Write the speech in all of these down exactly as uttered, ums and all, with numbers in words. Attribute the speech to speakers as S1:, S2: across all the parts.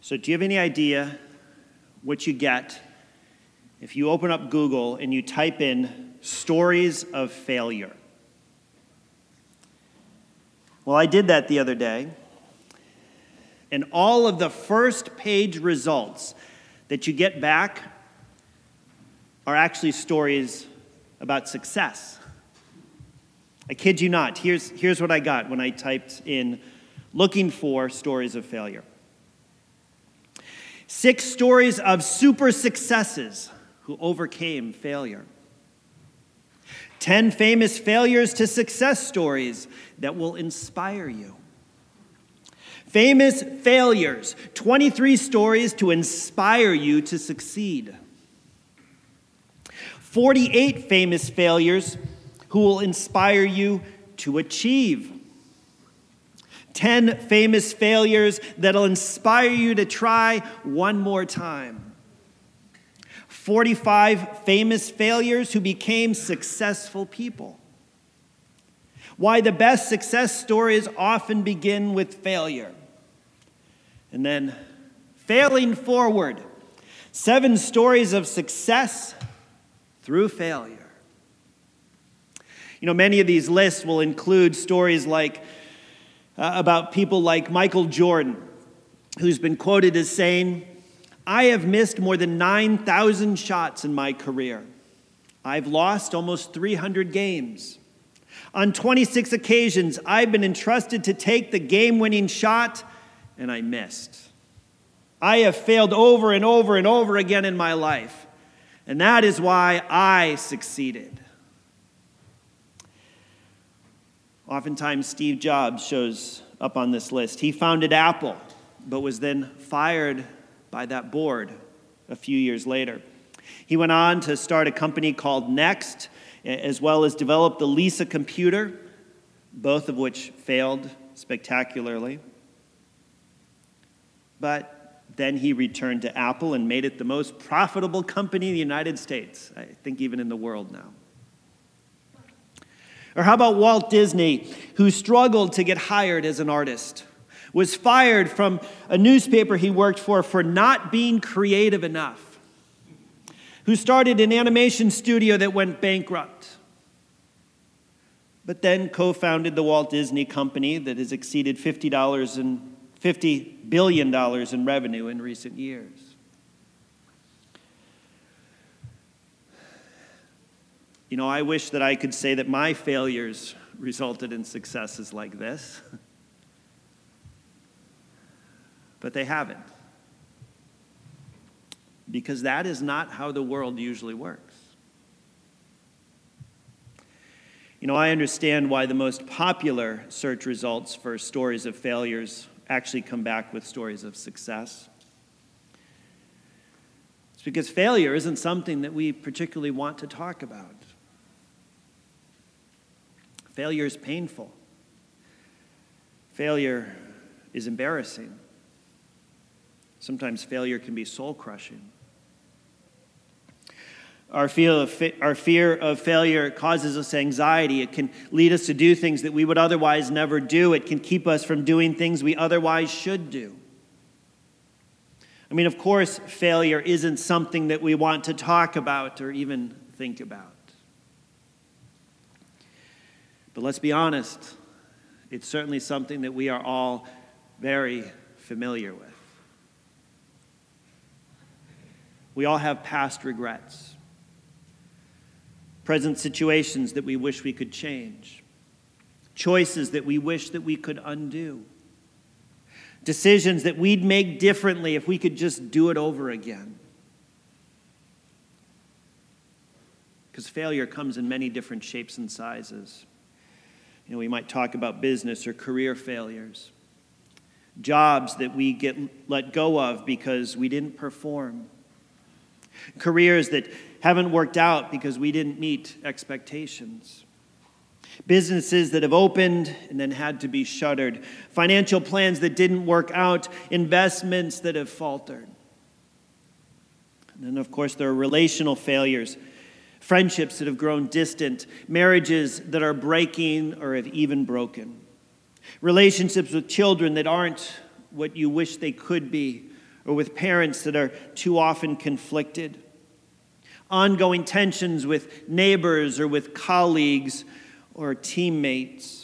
S1: So do you have any idea what you get if you open up Google and you type in stories of failure? Well, I did that the other day, and all of the first page results that you get back are actually stories about success. I kid you not. Here's, here's what I got when I typed in looking for stories of failure. Six stories of super successes who overcame failure. Ten famous failures to success stories that will inspire you. Famous failures, twenty-three stories to inspire you to succeed. forty-eight famous failures who will inspire you to achieve. ten famous failures that'll inspire you to try one more time. forty-five famous failures who became successful people. Why the best success stories often begin with failure. And then failing forward. Seven stories of success through failure. You know, many of these lists will include stories like uh, about people like Michael Jordan, who's been quoted as saying, "I have missed more than nine thousand shots in my career. I've lost almost three hundred games. On twenty-six occasions, I've been entrusted to take the game-winning shot, and I missed. I have failed over and over and over again in my life, and that is why I succeeded." Oftentimes, Steve Jobs shows up on this list. He founded Apple, but was then fired by that board a few years later. He went on to start a company called Next, as well as develop the Lisa computer, both of which failed spectacularly. But then he returned to Apple and made it the most profitable company in the United States, I think even in the world now. Or how about Walt Disney, who struggled to get hired as an artist, was fired from a newspaper he worked for for not being creative enough, who started an animation studio that went bankrupt, but then co-founded the Walt Disney Company that has exceeded fifty billion dollars in revenue in recent years. You know, I wish that I could say that my failures resulted in successes like this, but they haven't. Because that is not how the world usually works. You know, I understand why the most popular search results for stories of failures actually come back with stories of success. It's because failure isn't something that we particularly want to talk about. Failure is painful. Failure is embarrassing. Sometimes failure can be soul-crushing. Our fear, of fa- our fear of failure causes us anxiety. It can lead us to do things that we would otherwise never do. It can keep us from doing things we otherwise should do. I mean, of course, failure isn't something that we want to talk about or even think about. But let's be honest, it's certainly something that we are all very familiar with. We all have past regrets, present situations that we wish we could change, choices that we wish that we could undo, decisions that we'd make differently if we could just do it over again. Because failure comes in many different shapes and sizes. You know, we might talk about business or career failures, jobs that we get let go of because we didn't perform, careers that haven't worked out because we didn't meet expectations, businesses that have opened and then had to be shuttered, financial plans that didn't work out, investments that have faltered. And then, of course, there are relational failures, friendships that have grown distant, marriages that are breaking or have even broken, relationships with children that aren't what you wish they could be, or with parents that are too often conflicted, ongoing tensions with neighbors or with colleagues or teammates.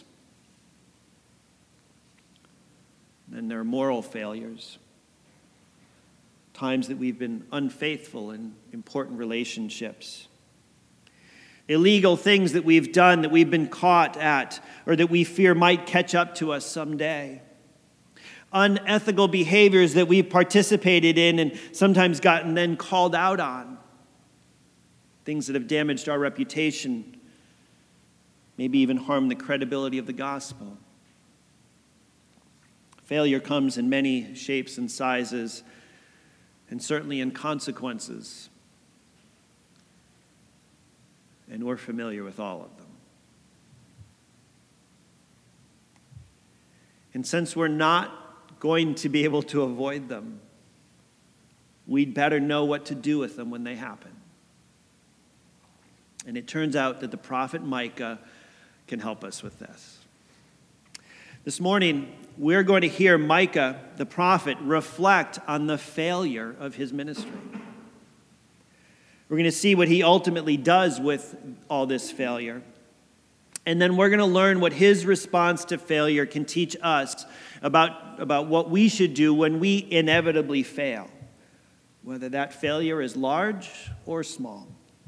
S1: Then there are moral failures, times that we've been unfaithful in important relationships. Illegal things that we've done that we've been caught at or that we fear might catch up to us someday. Unethical behaviors that we've participated in and sometimes gotten then called out on. Things that have damaged our reputation, maybe even harmed the credibility of the gospel. Failure comes in many shapes and sizes, and certainly in consequences. And we're familiar with all of them. And since we're not going to be able to avoid them, we'd better know what to do with them when they happen. And it turns out that the prophet Micah can help us with this. This morning, we're going to hear Micah, the prophet, reflect on the failure of his ministry. We're going to see what he ultimately does with all this failure. And then we're going to learn what his response to failure can teach us about, about what we should do when we inevitably fail, whether that failure is large or small.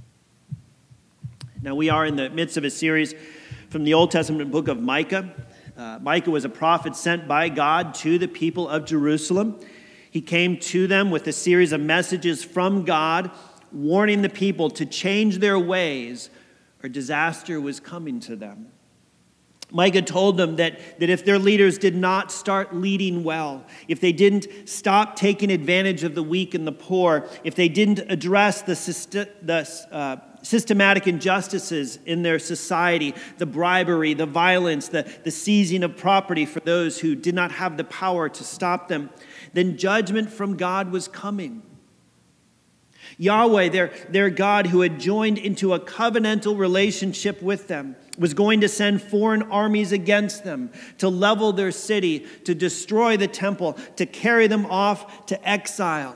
S1: Now, we are in the midst of a series from the Old Testament book of Micah. Uh, Micah was a prophet sent by God to the people of Jerusalem. He came to them with a series of messages from God, warning the people to change their ways or disaster was coming to them. Micah told them that, that if their leaders did not start leading well, if they didn't stop taking advantage of the weak and the poor, if they didn't address the, syst- the uh, systematic injustices in their society, the bribery, the violence, the, the seizing of property for those who did not have the power to stop them, then judgment from God was coming. Yahweh, their, their God who had joined into a covenantal relationship with them, was going to send foreign armies against them to level their city, to destroy the temple, to carry them off to exile.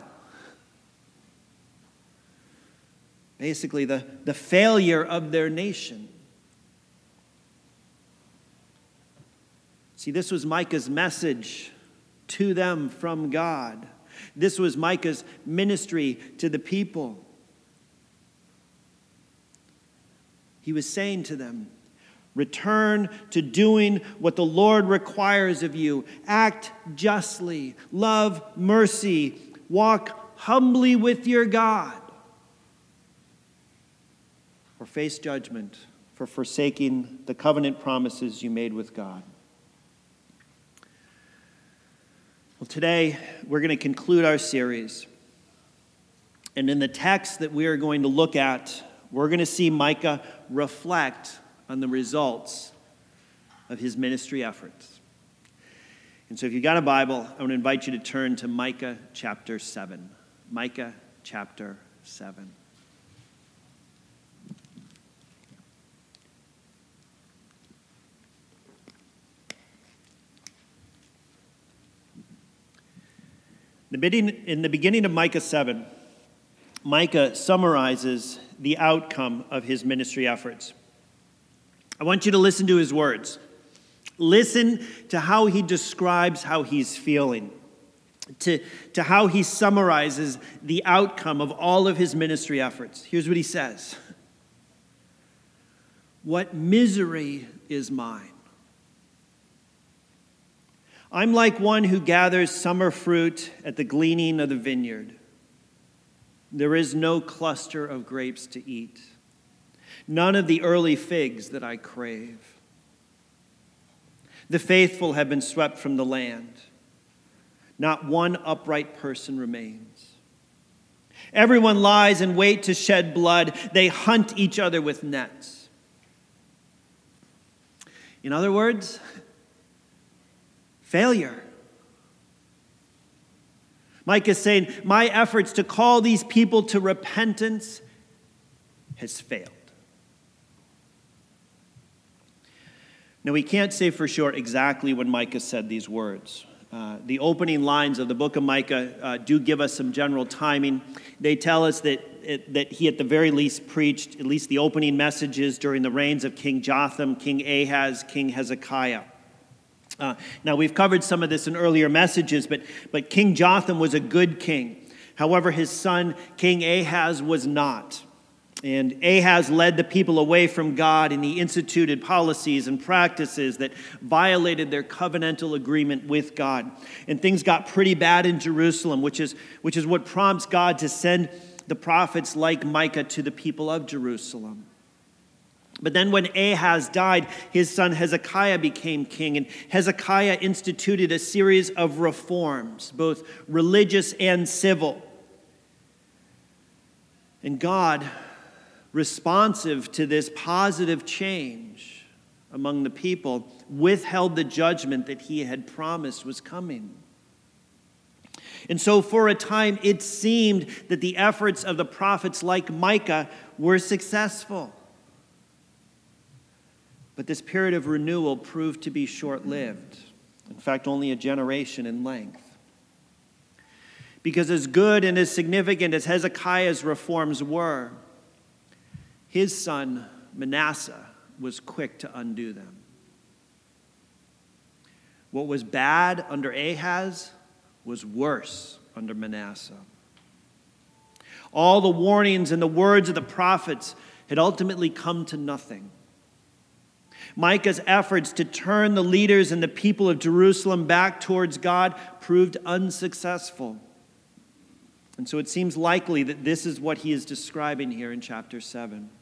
S1: Basically, the, the failure of their nation. See, this was Micah's message to them from God. This was Micah's ministry to the people. He was saying to them, return to doing what the Lord requires of you. Act justly, love mercy, walk humbly with your God, or face judgment for forsaking the covenant promises you made with God. Well, today we're going to conclude our series. And in the text that we are going to look at, we're going to see Micah reflect on the results of his ministry efforts. And so if you've got a Bible, I want to invite you to turn to Micah chapter seven. Micah chapter seven. In the beginning of Micah seven, Micah summarizes the outcome of his ministry efforts. I want you to listen to his words. Listen to how he describes how he's feeling, to, to how he summarizes the outcome of all of his ministry efforts. Here's what he says. What misery is mine. I'm like one who gathers summer fruit at the gleaning of the vineyard. There is no cluster of grapes to eat, none of the early figs that I crave. The faithful have been swept from the land. Not one upright person remains. Everyone lies in wait to shed blood. They hunt each other with nets. In other words, failure. Micah is saying, my efforts to call these people to repentance has failed. Now, we can't say for sure exactly when Micah said these words, Uh, the opening lines of the book of Micah uh, do give us some general timing. They tell us that it, that he at the very least preached at least the opening messages during the reigns of King Jotham, King Ahaz, King Hezekiah. Uh, now, we've covered some of this in earlier messages, but, but King Jotham was a good king. However, his son, King Ahaz, was not. And Ahaz led the people away from God, and he instituted policies and practices that violated their covenantal agreement with God. And things got pretty bad in Jerusalem, which is, which is what prompts God to send the prophets like Micah to the people of Jerusalem. But then when Ahaz died, his son Hezekiah became king, and Hezekiah instituted a series of reforms, both religious and civil. And God, responsive to this positive change among the people, withheld the judgment that he had promised was coming. And so for a time, it seemed that the efforts of the prophets like Micah were successful. But this period of renewal proved to be short-lived. In fact, only a generation in length. Because as good and as significant as Hezekiah's reforms were, his son Manasseh was quick to undo them. What was bad under Ahaz was worse under Manasseh. All the warnings and the words of the prophets had ultimately come to nothing. Micah's efforts to turn the leaders and the people of Jerusalem back towards God proved unsuccessful. And so it seems likely that this is what he is describing here in chapter seven.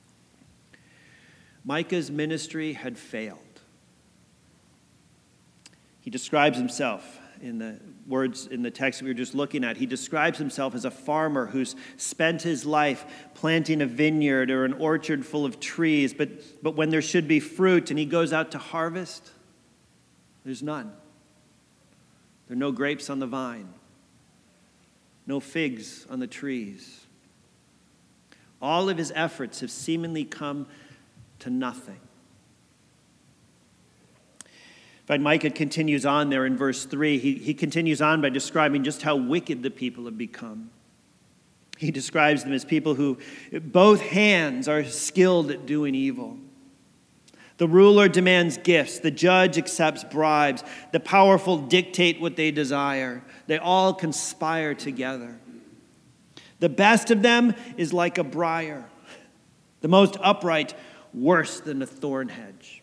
S1: Micah's ministry had failed. He describes himself in the words in the text we were just looking at. He describes himself as a farmer who's spent his life planting a vineyard or an orchard full of trees, but, but when there should be fruit and he goes out to harvest, there's none. There are no grapes on the vine, no figs on the trees. All of his efforts have seemingly come to nothing. In fact, Micah continues on there in verse three. He, he continues on by describing just how wicked the people have become. He describes them as people who both hands are skilled at doing evil. The ruler demands gifts. The judge accepts bribes. The powerful dictate what they desire. They all conspire together. The best of them is like a briar. The most upright, worse than a thorn hedge.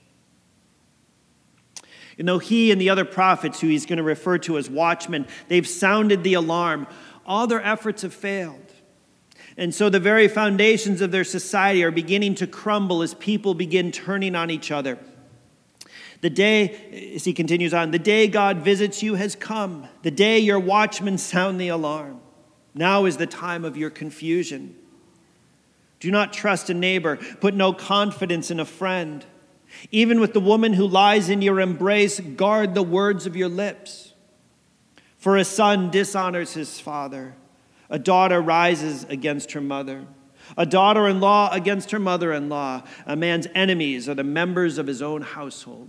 S1: You know, he and the other prophets, who he's going to refer to as watchmen, they've sounded the alarm. All their efforts have failed. And so the very foundations of their society are beginning to crumble as people begin turning on each other. The day, as he continues on, the day God visits you has come. The day your watchmen sound the alarm. Now is the time of your confusion. Do not trust a neighbor. Put no confidence in a friend. Even with the woman who lies in your embrace, guard the words of your lips. For a son dishonors his father. A daughter rises against her mother. A daughter-in-law against her mother-in-law. A man's enemies are the members of his own household.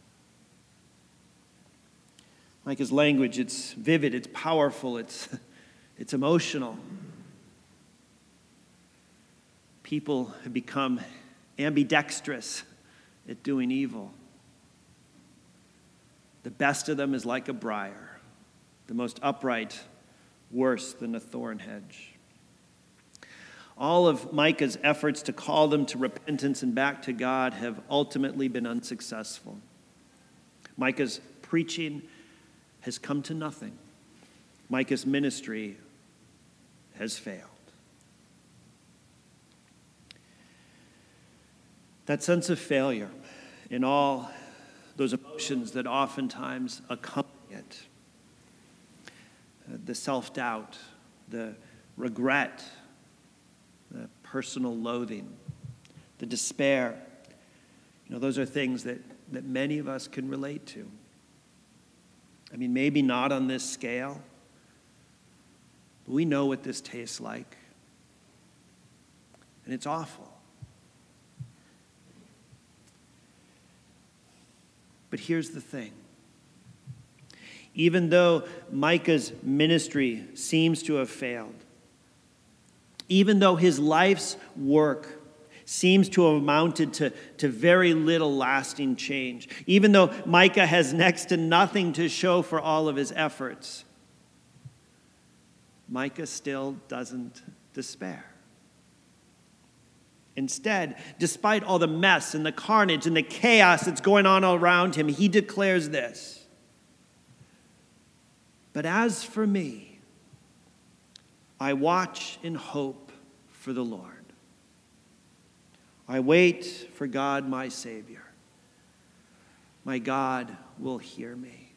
S1: Like his language, it's vivid, it's powerful, it's, it's emotional. People have become ambidextrous at doing evil. The best of them is like a briar, the most upright, worse than a thorn hedge. All of Micah's efforts to call them to repentance and back to God have ultimately been unsuccessful. Micah's preaching has come to nothing. Micah's ministry has failed. That sense of failure in all those emotions that oftentimes accompany it, uh, the self-doubt, the regret, the personal loathing, the despair, you know, those are things that, that many of us can relate to. I mean, maybe not on this scale, but we know what this tastes like, and it's awful. But here's the thing. Even though Micah's ministry seems to have failed, even though his life's work seems to have amounted to, to very little lasting change, even though Micah has next to nothing to show for all of his efforts, Micah still doesn't despair. Instead, despite all the mess and the carnage and the chaos that's going on all around him, he declares this: "But as for me, I watch in hope for the Lord. I wait for God, my Savior. My God will hear me."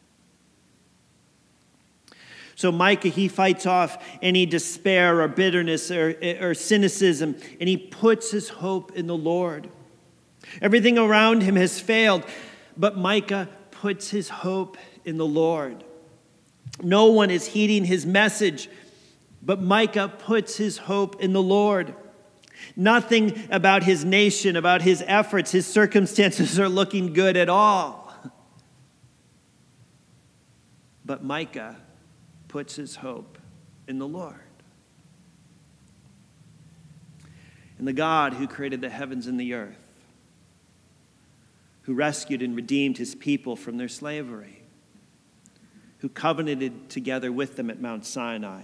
S1: So Micah, he fights off any despair or bitterness or, or cynicism, and he puts his hope in the Lord. Everything around him has failed, but Micah puts his hope in the Lord. No one is heeding his message, but Micah puts his hope in the Lord. Nothing about his nation, about his efforts, his circumstances are looking good at all. But Micah puts his hope in the Lord. In the God who created the heavens and the earth, who rescued and redeemed his people from their slavery, who covenanted together with them at Mount Sinai,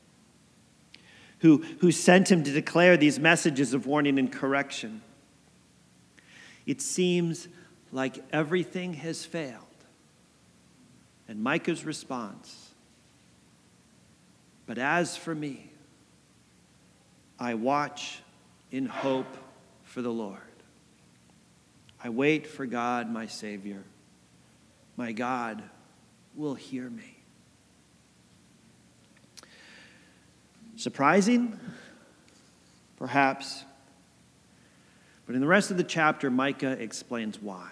S1: who, who sent him to declare these messages of warning and correction. It seems like everything has failed. And Micah's response: "But as for me, I watch in hope for the Lord. I wait for God, my Savior. My God will hear me." Surprising? Perhaps. But in the rest of the chapter, Micah explains why.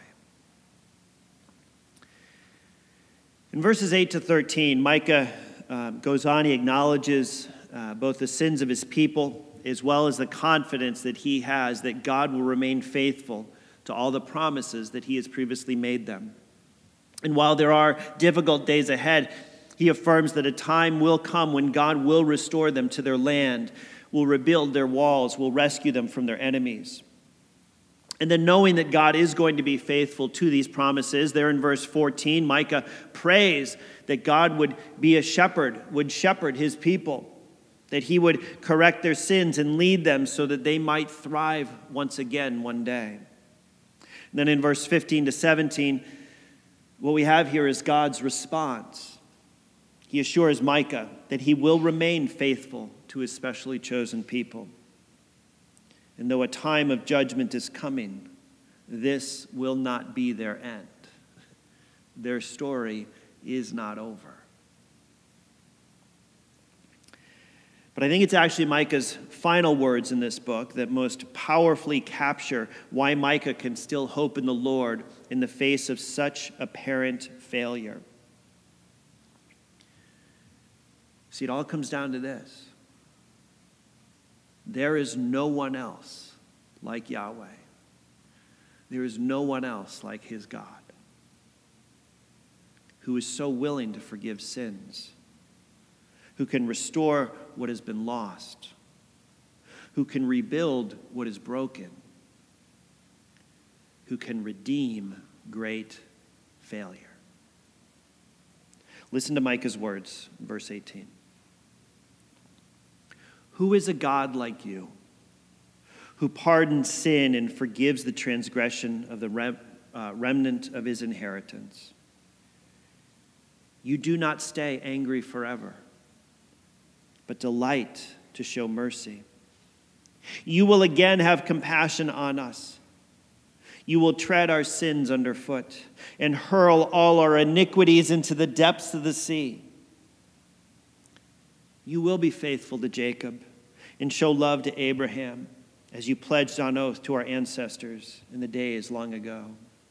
S1: In verses eight to thirteen, Micah uh, goes on. He acknowledges uh, both the sins of his people as well as the confidence that he has that God will remain faithful to all the promises that he has previously made them. And while there are difficult days ahead, he affirms that a time will come when God will restore them to their land, will rebuild their walls, will rescue them from their enemies. And then knowing that God is going to be faithful to these promises, there in verse fourteen, Micah prays that God would be a shepherd, would shepherd his people, that he would correct their sins and lead them so that they might thrive once again one day. And then in verse fifteen to seventeen, what we have here is God's response. He assures Micah that he will remain faithful to his specially chosen people. And though a time of judgment is coming, this will not be their end. Their story is not over. But I think it's actually Micah's final words in this book that most powerfully capture why Micah can still hope in the Lord in the face of such apparent failure. See, it all comes down to this. There is no one else like Yahweh. There is no one else like his God, who is so willing to forgive sins, who can restore what has been lost, who can rebuild what is broken, who can redeem great failure. Listen to Micah's words, verse eighteen. "Who is a God like you, who pardons sin and forgives the transgression of the rem- uh, remnant of his inheritance? You do not stay angry forever, but delight to show mercy. You will again have compassion on us. You will tread our sins underfoot and hurl all our iniquities into the depths of the sea. You will be faithful to Jacob and show love to Abraham, as you pledged on oath to our ancestors in the days long ago."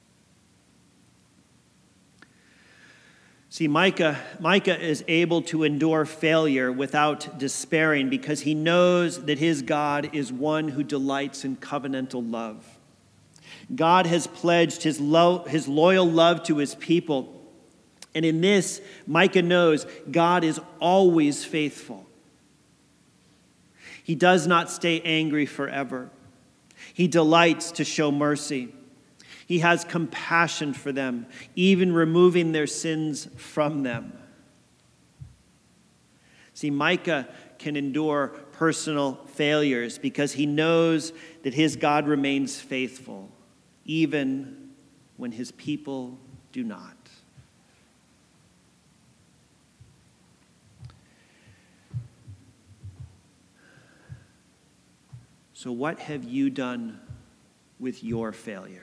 S1: See, Micah, Micah is able to endure failure without despairing because he knows that his God is one who delights in covenantal love. God has pledged his, lo- his loyal love to his people, And in this, Micah knows God is always faithful. He does not stay angry forever. He delights to show mercy. He has compassion for them, even removing their sins from them. See, Micah can endure personal failures because he knows that his God remains faithful, even when his people do not. So what have you done with your failures?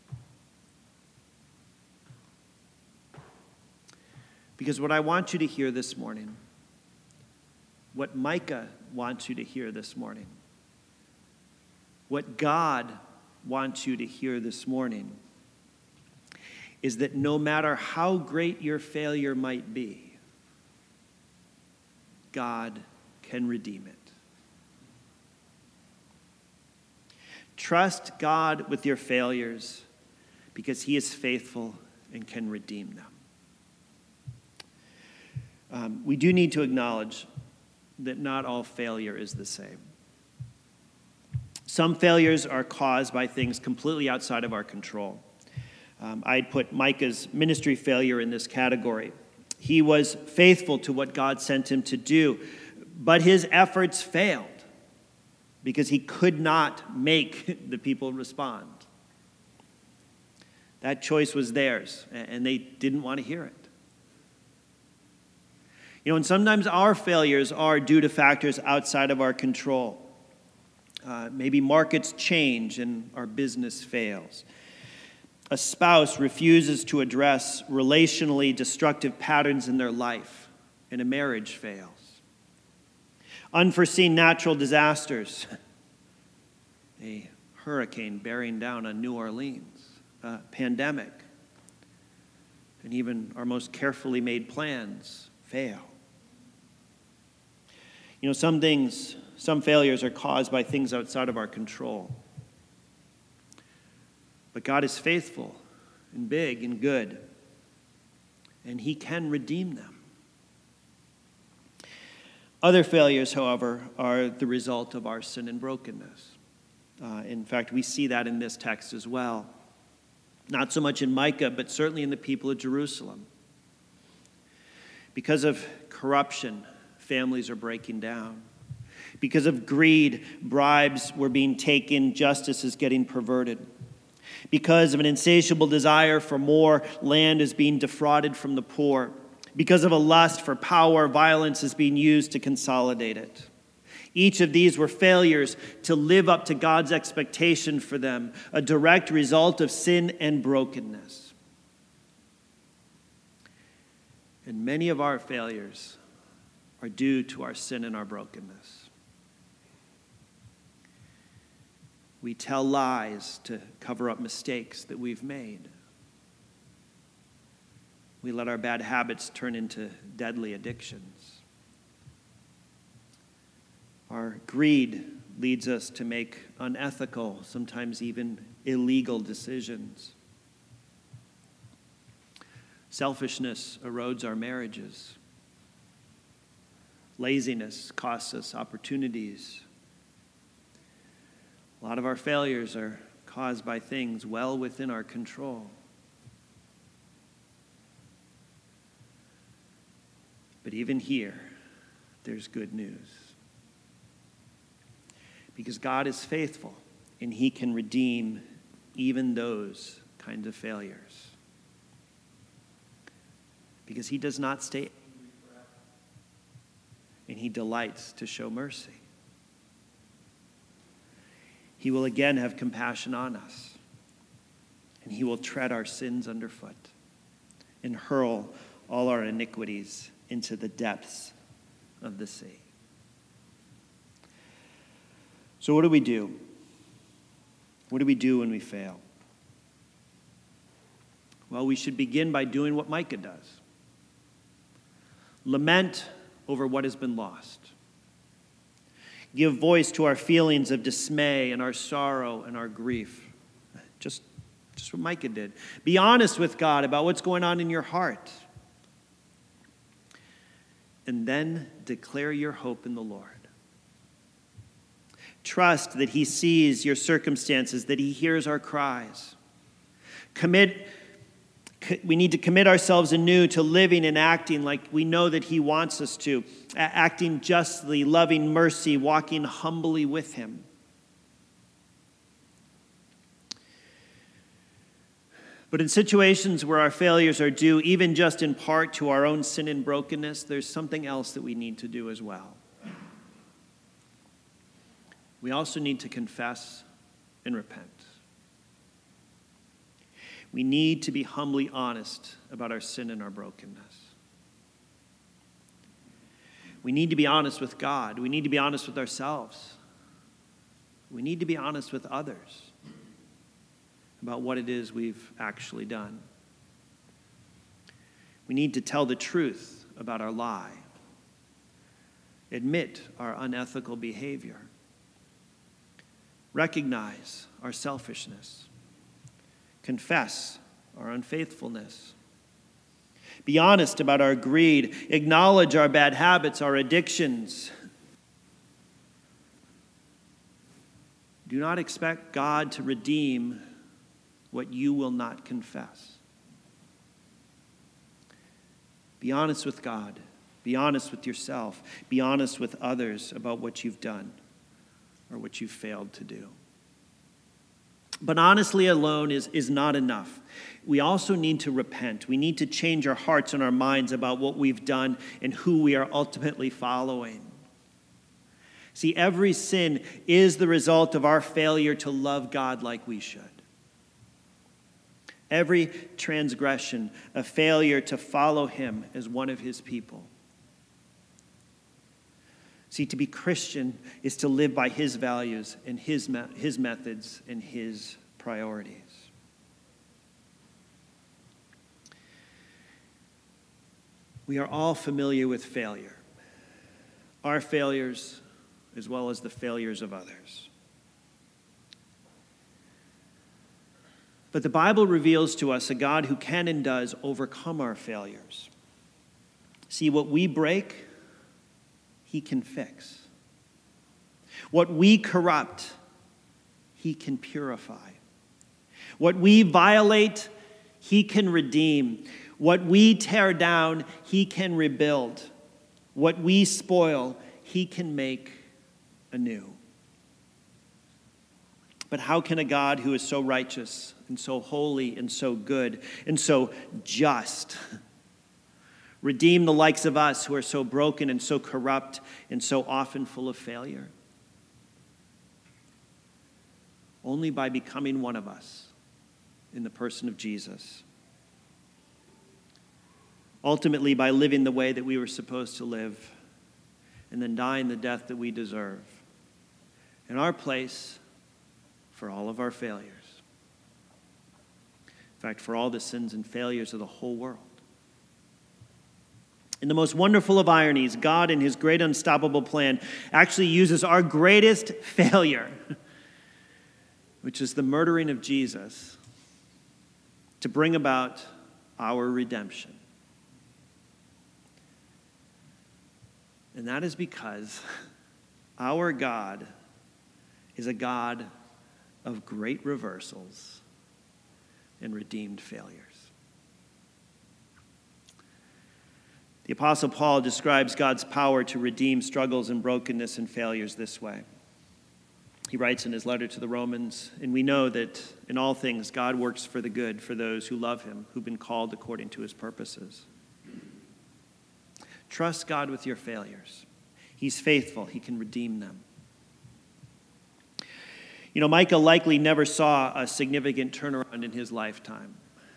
S1: Because what I want you to hear this morning, what Micah wants you to hear this morning, what God wants you to hear this morning, is that no matter how great your failure might be, God can redeem it. Trust God with your failures because he is faithful and can redeem them. Um, we do need to acknowledge that not all failure is the same. Some failures are caused by things completely outside of our control. Um, I'd put Micah's ministry failure in this category. He was faithful to what God sent him to do, but his efforts failed because he could not make the people respond. That choice was theirs, and they didn't want to hear it. You know, and sometimes our failures are due to factors outside of our control. Uh, maybe markets change and our business fails. A spouse refuses to address relationally destructive patterns in their life, and a marriage fails. Unforeseen natural disasters, a hurricane bearing down on New Orleans, a pandemic, and even our most carefully made plans fail. You know, some things, some failures are caused by things outside of our control. But God is faithful and big and good, and he can redeem them. Other failures, however, are the result of our sin and brokenness. Uh, in fact, we see that in this text as well. Not so much in Micah, but certainly in the people of Jerusalem. Because of corruption, families are breaking down. Because of greed, bribes were being taken, justice is getting perverted. Because of an insatiable desire for more, land is being defrauded from the poor. Because of a lust for power, violence is being used to consolidate it. Each of these were failures to live up to God's expectation for them, a direct result of sin and brokenness. And many of our failures are due to our sin and our brokenness. We tell lies to cover up mistakes that we've made. We let our bad habits turn into deadly addictions. Our greed leads us to make unethical, sometimes even illegal decisions. Selfishness erodes our marriages. Laziness costs us opportunities. A lot of our failures are caused by things well within our control. But even here, there's good news. Because God is faithful, and he can redeem even those kinds of failures. Because he does not stay angry forever, and he delights to show mercy. He will again have compassion on us, and he will tread our sins underfoot and hurl all our iniquities into the depths of the sea. So what do we do? What do we do when we fail? Well, we should begin by doing what Micah does. Lament over what has been lost. Give voice to our feelings of dismay and our sorrow and our grief. Just, just what Micah did. Be honest with God about what's going on in your heart. and then declare your hope in the Lord. Trust that he sees your circumstances, that he hears our cries. Commit, we need to commit ourselves anew to living and acting like we know that he wants us to, acting justly, loving mercy, walking humbly with him. But in situations where our failures are due, even just in part to our own sin and brokenness, there's something else that we need to do as well. We also need to confess and repent. We need to be humbly honest about our sin and our brokenness. We need to be honest with God. We need to be honest with ourselves. We need to be honest with others about what it is we've actually done. We need to tell the truth about our lie, admit our unethical behavior, recognize our selfishness, confess our unfaithfulness, be honest about our greed, acknowledge our bad habits, our addictions. Do not expect God to redeem what you will not confess. Be honest with God. Be honest with yourself. Be honest with others about what you've done or what you've failed to do. But honestly alone is, is not enough. We also need to repent. We need to change our hearts and our minds about what we've done and who we are ultimately following. See, every sin is the result of our failure to love God like we should. Every transgression, a failure to follow him as one of his people. See, to be Christian is to live by his values and his, me- his methods and his priorities. We are all familiar with failure. Our failures as well as the failures of others. But the Bible reveals to us a God who can and does overcome our failures. See, what we break, he can fix. What we corrupt, he can purify. What we violate, he can redeem. What we tear down, he can rebuild. What we spoil, he can make anew. But how can a God who is so righteous and so holy and so good and so just redeem the likes of us who are so broken and so corrupt and so often full of failure? Only by becoming one of us in the person of Jesus. Ultimately, by living the way that we were supposed to live and then dying the death that we deserve in our place for all of our failures. In fact, for all the sins and failures of the whole world. In the most wonderful of ironies, God, in his great unstoppable plan, actually uses our greatest failure, which is the murdering of Jesus, to bring about our redemption. And that is because our God is a God of great reversals and redeemed failures. The Apostle Paul describes God's power to redeem struggles and brokenness and failures this way. He writes in his letter to the Romans, and we know that in all things God works for the good for those who love him, who've been called according to his purposes. Trust God with your failures. He's faithful. He can redeem them. You know, Micah likely never saw a significant turnaround in his lifetime.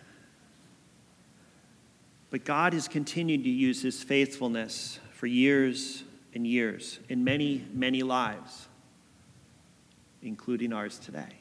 S1: But God has continued to use his faithfulness for years and years in many, many lives, including ours today.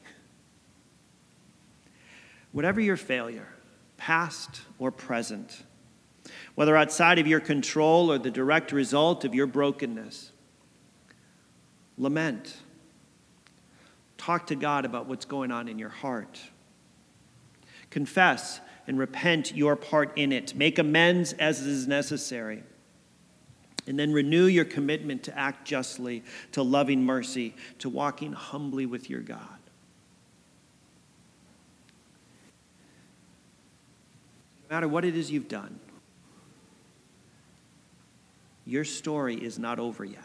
S1: Whatever your failure, past or present, whether outside of your control or the direct result of your brokenness, lament. Talk to God about what's going on in your heart. Confess and repent your part in it. Make amends as is necessary. And then renew your commitment to act justly, to loving mercy, to walking humbly with your God. No matter what it is you've done, your story is not over yet.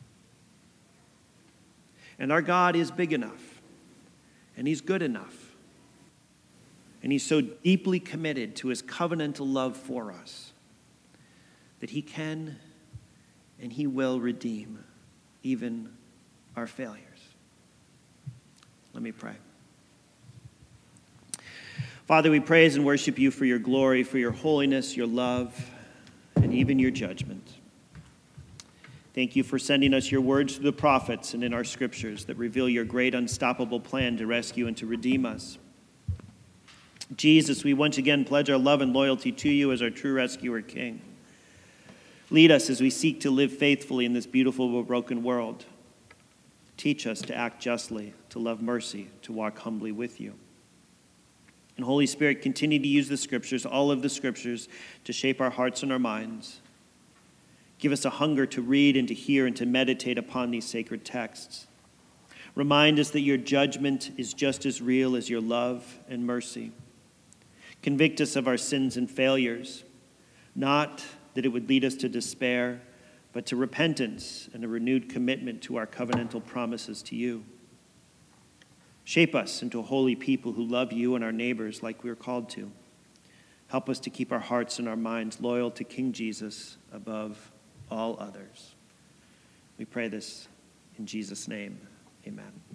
S1: And our God is big enough, and he's good enough, and he's so deeply committed to his covenantal love for us that he can and he will redeem even our failures. Let me pray. Father, we praise and worship you for your glory, for your holiness, your love, and even your judgment. Thank you for sending us your words through the prophets and in our scriptures that reveal your great unstoppable plan to rescue and to redeem us. Jesus, we once again pledge our love and loyalty to you as our true rescuer king. Lead us as we seek to live faithfully in this beautiful but broken world. Teach us to act justly, to love mercy, to walk humbly with you. And Holy Spirit, continue to use the scriptures, all of the scriptures, to shape our hearts and our minds. Give us a hunger to read and to hear and to meditate upon these sacred texts. Remind us that your judgment is just as real as your love and mercy. Convict us of our sins and failures, not that it would lead us to despair, but to repentance and a renewed commitment to our covenantal promises to you. Shape us into a holy people who love you and our neighbors like we are called to. Help us to keep our hearts and our minds loyal to King Jesus above all others. We pray this in Jesus' name. Amen.